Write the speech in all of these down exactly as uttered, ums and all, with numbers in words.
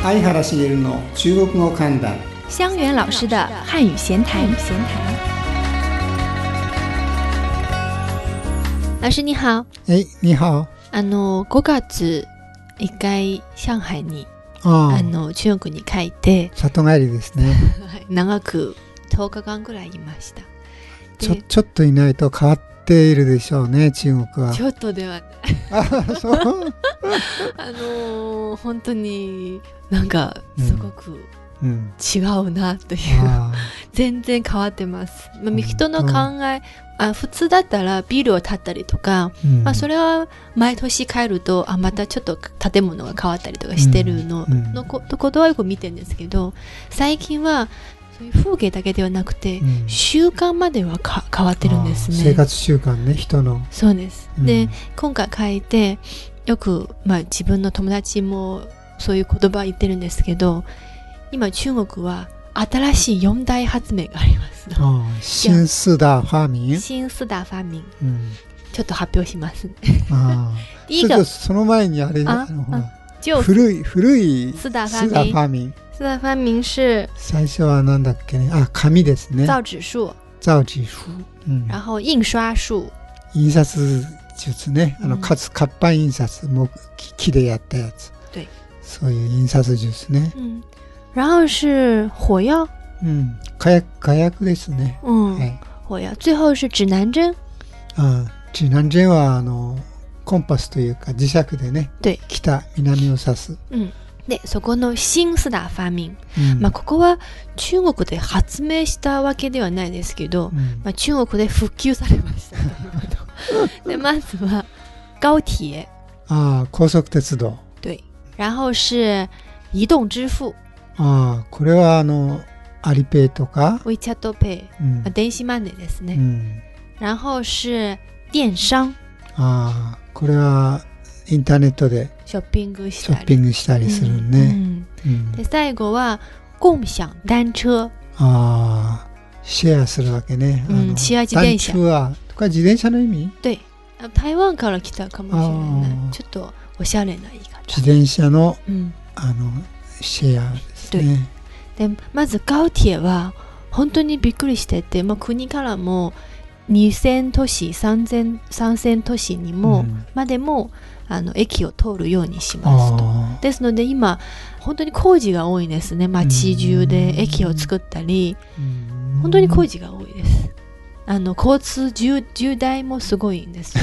相原茂の中国語観覧。 香源老师的汉语闲谈。老师你好。 哎，你好。 あのごがつ一回上海にああの中国に帰って里帰りですね。 長くとおかかんぐらいいました。 ちょちょっといないと変わっているでしょうね、中国は。 ちょっとではない。 あ、そう。 あの本当になんかすごく違うなという、うん、全然変わってます。まあ、人の考え、あ普通だったらビルを建ったりとか、うんまあ、それは毎年帰るとあまたちょっと建物が変わったりとかしてるの、うん、のことはよく見てるんですけど、最近はそういう風景だけではなくて、うん、習慣まではか変わってるんですね。 生活習慣ね、人の。 そうです、うん、で今回帰ってよく、まあ、自分の友達もそういう言葉言ってるんですけど、今中国は新しい四大発明がありますの。 新四大发明。 新四大发明、 うん、 ちょっと発表しますね。 あちょっとその前にあれあのほら古い古い四大四大发明。 四大发明是最初はなんだっけね、あ、紙ですね。 造紙術。 造紙術。うん、 然後印刷術。 印刷術ね、あの、うん、かつ活版印刷も木でやったやつ。 对。 そういう印刷術ね。 うん。然後是火藥。 うん。火薬火薬ですね。 うん。はい、火薬。最後是指南針。 あ、指南針はあのコンパスというか磁石でね。 对。 北南を指す。 うん。でそこの新四大发明、うんまあ、ここは中国で発明したわけではないですけど、うんまあ、中国で普及されましたでまずは高鐵。 あ、高速鉄道。 对。然後是移動支付。 あ、これはあのアリペイとか WeChat Pay、うんまあ、電子マネーですね、うん、然後是電商。 あ、これはインターネットでショッピングしたりショッピングしたりするね、うんうん、で最後は共享單車。 あ、シェアするわけね、 うん、 あのシェア自転車。 単車はとか自転車の意味。 对、台湾から来たかもしれない。ちょっとおしゃれな言い方。 自転車の、 うん、 あのシェアですね。 でまず高鐵は本当にびっくりしてて、まあ、国からもにせん都市さんぜん都市にも、うん、までもあの駅を通るようにしますと。ですので今本当に工事が多いですね。街中で駅を作ったり、本当に工事が多いです。あの交通渋滞もすごいんですよ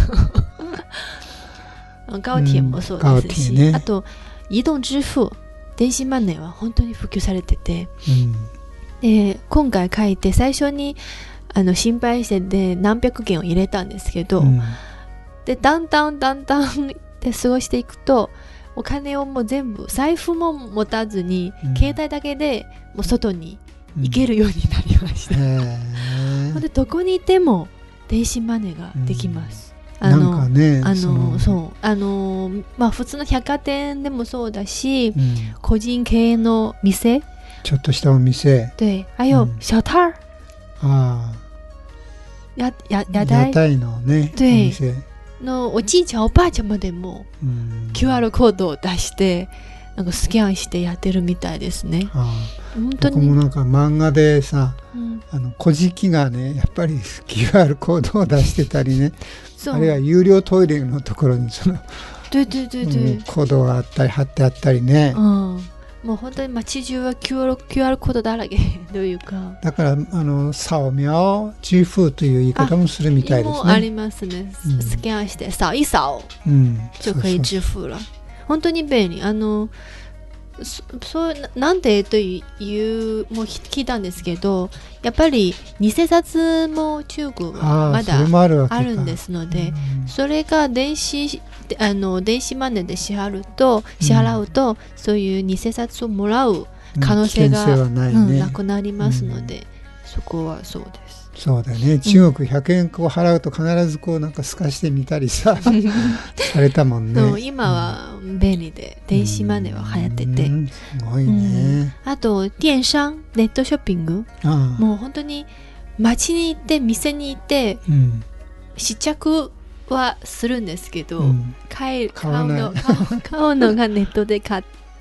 高鐵もそうですし、ね、あと移動支付、電子マネーは本当に普及されてて、うん、で今回書いて最初にあの心配してで何百件を入れたんですけど、うん、でだんだんだんだんで過ごしていくとお金をもう全部財布も持たずに、うん、携帯だけでもう外に行けるようになりました、うん、でどこにいても電子マネーができます、 うん、あのなんかね、 あのそうあの、まあ、普通の百貨店でもそうだし、うん、個人経営の店、 ちょっとしたお店、 对，还有小摊儿、 あやや屋台屋台のね、お店のおじいちゃんおばあちゃんまでも キューアール コードを出してなんかスキャンしてやってるみたいですね。 ああ、本当に僕もなんか漫画でさ、うん、あの古事記がねやっぱり キューアール コードを出してたりねあるいは有料トイレのところにその对对对对、 うん、コードがあったり貼ってあったりね、 うんもう本当に街中は キューアール, キューアールコードだらけというか、 だからあの掃描支付という言い方もするみたいですね。 もありますね、うん、スキャンして掃一掃、うん、就可以支付了。本当に便利。あのそそうなんでというもう聞いたんですけど、やっぱり偽札も中国はまだあるんですので、うん、それが電子あの電子マネーで支払うと、支払うと、うん、そういう偽札をもらう可能性が、うんないねうん、なくなりますので、うん、そこはそうです。 そうだね、中国ひゃくえんこう払うと必ずこうなんか透かしてみたりさされたもんね。 今は便利で電子マネーは流行ってて、 うん、すごいね、 うん、あと電商ネットショッピング、ああもう本当に街に行って店に行って、うん、試着はするんですけど、うん、買うの買うのがネットで買っ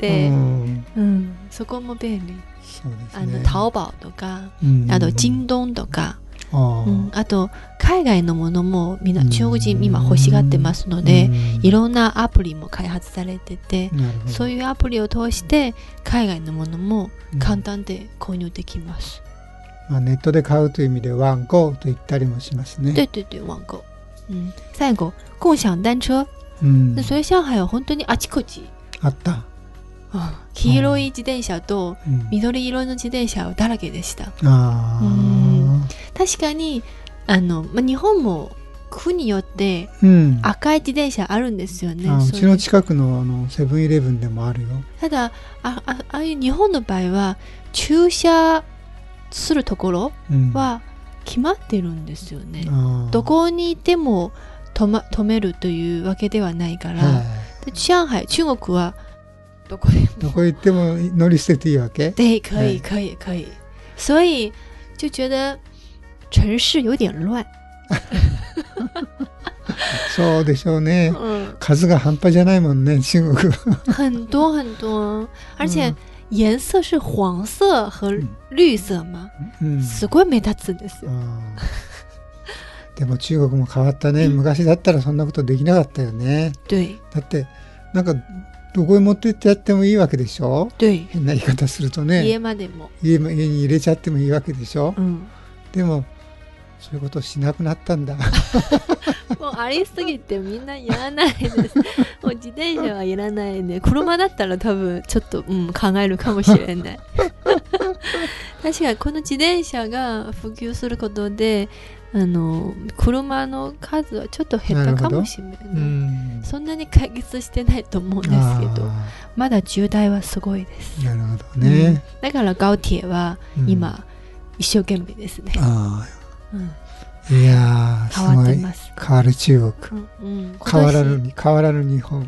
て、うんうん、そこも便利。そうですね、あのタオバオとか、うん、あと京東とか、あ, うん、あと海外のものもみんな中国人今欲しがってますので、うん、いろんなアプリも開発されてて、そういうアプリを通して海外のものも簡単で購入できます、 うんまあ、ネットで買うという意味でワンゴーと言ったりもしますね。 对对对ワンゴー、うん、最後共享单車、うん、それ上海は本当にあちこちあった。 黄色い自転車と緑色の自転車だらけでした、うん、確かにあの、ま、日本も区によって赤い自転車あるんですよね、うん、 あうちの近くのあのセブンイレブンでもあるよ。 ただ あ, あ, ああいう日本の場合は駐車するところは決まってるんですよね、うん、どこにいても止、ま、止めるというわけではないから、で上海中国はどこでもどこ行っても乗り捨てていいわけ？ 对，可以可以可以。所以就觉得城市有点乱。 そうでしょうね、うん、数が半端じゃないもんね中国は。 很多很多，而且颜色是黄色和绿色嘛、うん、すごい目立つんですよ。 でも中国も変わったね、うん、昔だったらそんなことできなかったよね。 对。 だってなんかどこへ持って行ってやってもいいわけでしょ。変な言い方するとね、 家までも家, 家に入れちゃってもいいわけでしょ、うん、でもそういうことをしなくなったんだ。 もうありすぎてみんないらないです。もう自転車はいらないね。車だったら多分ちょっと、うん、考えるかもしれない。確かにこの自転車が普及することであの車の数はちょっと減ったかもしれない、うん、そんなに解決してないと思うんですけど、まだ渋滞はすごいです。 なるほどね、うん、 だから高鐵は今、うん、一生懸命ですね。あ、 うん、いやー変わってます。変わる中国、うんうん、変わらぬに変わらぬ日本。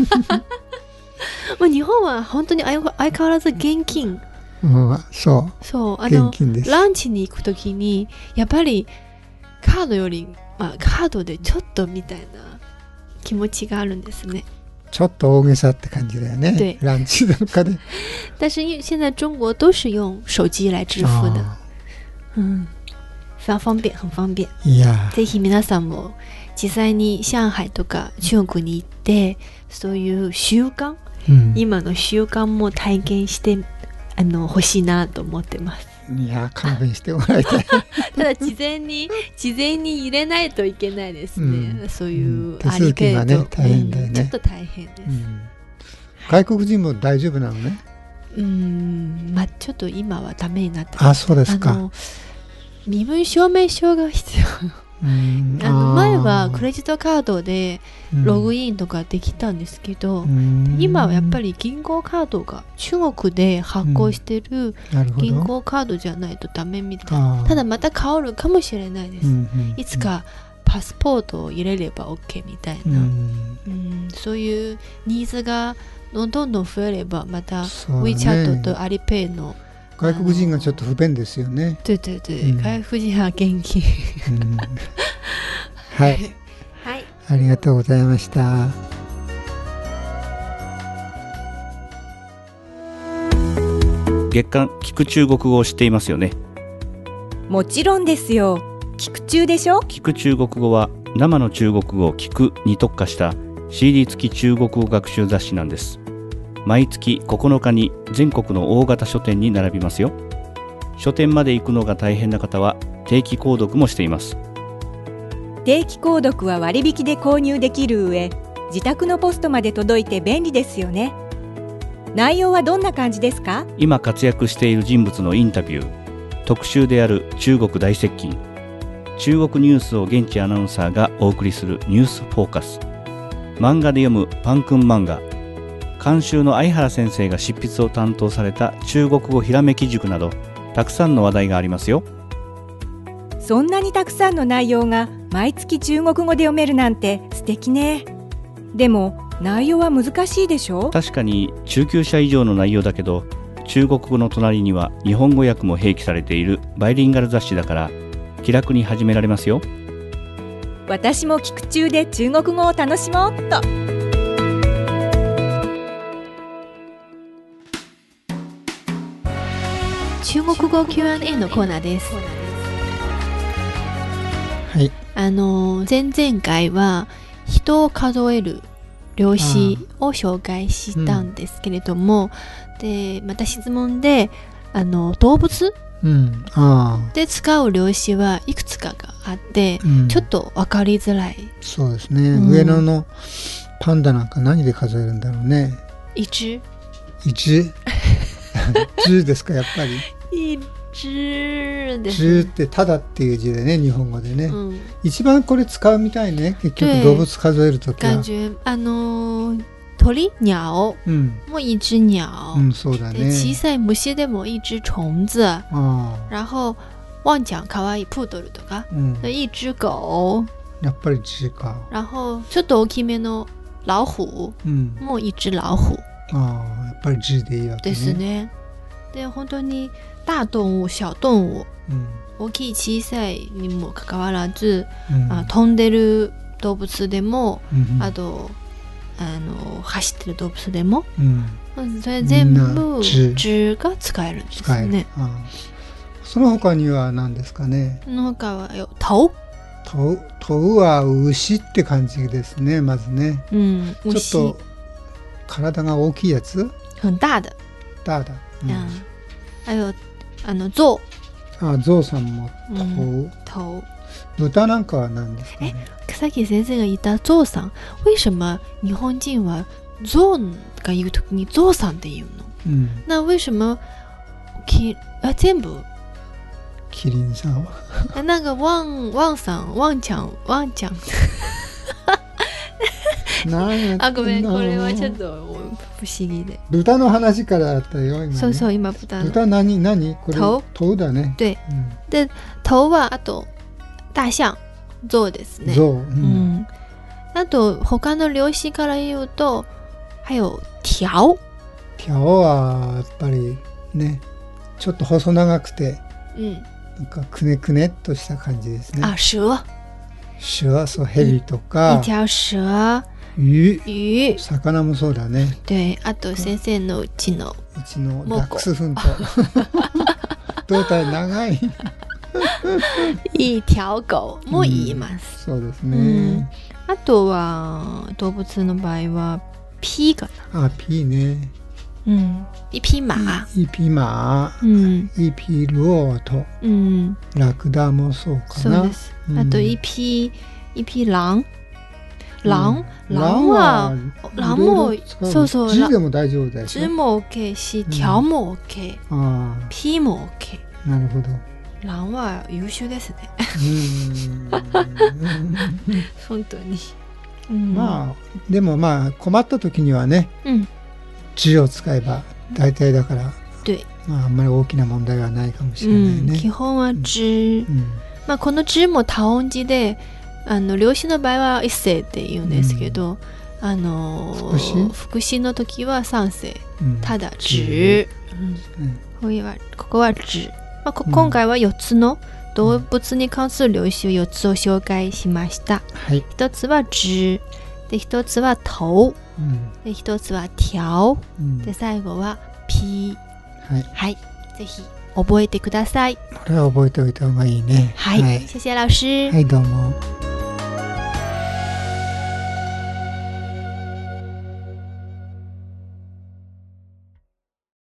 まあ日本は本当に相変わらず現金、 うん、そうそうあのランチに行くときにやっぱりカードより、まあ、カードでちょっとみたいな気持ちがあるんですね。 ちょっと大げさって感じだよね。ランチなんかで。 但是因为现在中国都是用手机来支付的，嗯，非常方便，很方便。いや、ぜひ皆さんも実際に上海とか中国に行ってそういう習慣、うん、今の習慣も体験してあの欲しいなと思ってます。 いや勘弁してもらいたい。 ただ事前に事前に入れないといけないですね、うん、そういう手続きがね大変だよね、うん、 ちょっと大変です、うん、 外国人も大丈夫なのね。 うーんまあちょっと今はダメになってます。 あ、そうですか。あの身分証明書が必要。うんあの前はクレジットカードでログインとかできたんですけど、うん、今はやっぱり銀行カードが中国で発行してる銀行カードじゃないとダメみたいな、うん、ただまた変わるかもしれないです、うん、いつかパスポートを入れれば OK みたいな、うんうん、そういうニーズがどんどん増えればまた WeChat と Alipay の外国人がちょっと不便ですよね。 对对对、うん、外国人は元気、うん、 はい、はい、ありがとうございました。 月刊聞く中国語を知っていますよね。 もちろんですよ。聞く中でしょ。 聞く中国語は生の中国語を聞くに特化した シーディー 付き中国語学習雑誌なんです。毎月ここのかに全国の大型書店に並びますよ。書店まで行くのが大変な方は定期購読もしています。 定期購読は割引で購入できる上、自宅のポストまで届いて便利ですよね。内容はどんな感じですか？ 今活躍している人物のインタビュー、特集である中国大接近、中国ニュースを現地アナウンサーがお送りするニュースフォーカス、漫画で読むパンくん漫画、監修の相原先生が執筆を担当された中国語ひらめき塾などたくさんの話題がありますよ。 そんなにたくさんの内容が毎月中国語で読めるなんて素敵ね。でも内容は難しいでしょ？ 確かに中級者以上の内容だけど、中国語の隣には日本語訳も併記されているバイリンガル雑誌だから気楽に始められますよ。 私も聞く中で中国語を楽しもうっと。 中国語 キューアンドエー のコーナーです。 はい。 あの前々回は人を数える量子を紹介したんですけれども、うん、でまた質問であの動物、うん、あで使う量子はいくつかがあって、うん、ちょっと分かりづらい。 そうですね、うん、上野のパンダなんか何で数えるんだろうね。 一一十ですか、やっぱり。 一です、 十ってただっていう字でね、日本語でね、うん、一番これ使うみたいね、結局動物数えるときは。 感觉あのー、鳥鸟も一只鳥、 うん、そうだね。 小さい虫でも一只虫子、然後ワンちゃんかわいいプードルとか、うん、一只狗、 やっぱり字か。 然後ちょっと大きめの老虎、うん、もう一只老虎。 ああ、やっぱり字でいいわけね。 ですね。で本当に大動物、小動物、うん、大きい小さいにもかかわらず、うん、あ飛んでる動物でも、うん、あとあの走ってる動物でも、うん、それ全部字が使えるんですね。ああ、 その他には何ですかね。 その他はよ、頭頭頭は牛って感じですね、まずね、うん、ちょっと体が大きいやつ。 很大的大的、うん、 还有あの象。 あ、象さんも頭、うん、 頭。 豚なんかは何ですかね。 え、さっき先生が言った象さん、为什么日本人は象が言うときに象さんって言うの、うん、な为什么きあ全部キリンさんはなんかワンワンさん、ワンちゃん、ワンちゃんあ、ごめん、これはちょっと不思議で。 豚の話からあったよ、今ね。 そうそう、今豚の。 豚何何これ頭頭だね。 对、うん、で頭はあと大象、象ですね。 象、うんうん、 あと他の量子から言うと、还有条。 条はやっぱりね、ちょっと細長くて、うん、なんかくねくねっとした感じですね。 あ、蛇。 蛇、そう、蛇とか。 一条蛇。 魚、 魚、 魚もそうだね。 で、あと先生のうちのうちのダックスフント胴体長い一条狗も言います、 うん、そうですね、うん、 あとは動物の場合はピーかな。あ、ピーね、 うん、一匹馬、 一匹馬、うん、一匹駱駝、うん、ラクダもそうかな。 そうです、うん、あと一匹一匹狼。狼、うん、狼は狼もそうそう、 字でも大丈夫だよ。 字も OK し、条も OK、うん、P も OK。 なるほど。 狼は優秀ですね。本当に、 うん、まあでもまあ困った時にはね、うん、字を使えば大体だから、まあ、あんまり大きな問題はないかもしれないね、うん、 基本は字、うん、まあこの字も多音字で、あの量子の場合は一声って言うんですけど、うん、あの副詞副詞の時は三声、うん、ただ字、うん、これはここは字、まあ、こ今回はよっつの動物に関する量子をよっつを紹介しました、はい、ひとつは字で、ひとつは頭、うん、でひとつは条、うん、で最後はピー、はい、はい、ぜひ覚えてください。 これは覚えておいた方がいいね。 はい、はい、謝謝老師。 はい、どうも。